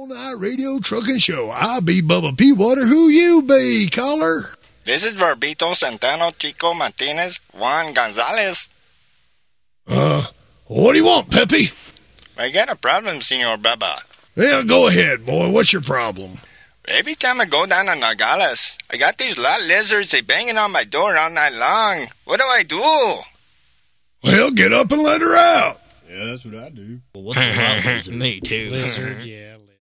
all-night radio trucking show. I'll be Bubba Peawater. Who you be, caller? This is Verbito Centeno, Chico Martinez, Juan Gonzalez. What do you want, Pepe? I got a problem, Senor Bubba. Yeah, go ahead, boy. What's your problem? Every time I go down to Nogales, I got these lot lizards. They banging on my door all night long. What do I do? Well, get up and let her out. Yeah, that's what I do. Well, what's a lot lizard? Me too. Lizard, yeah.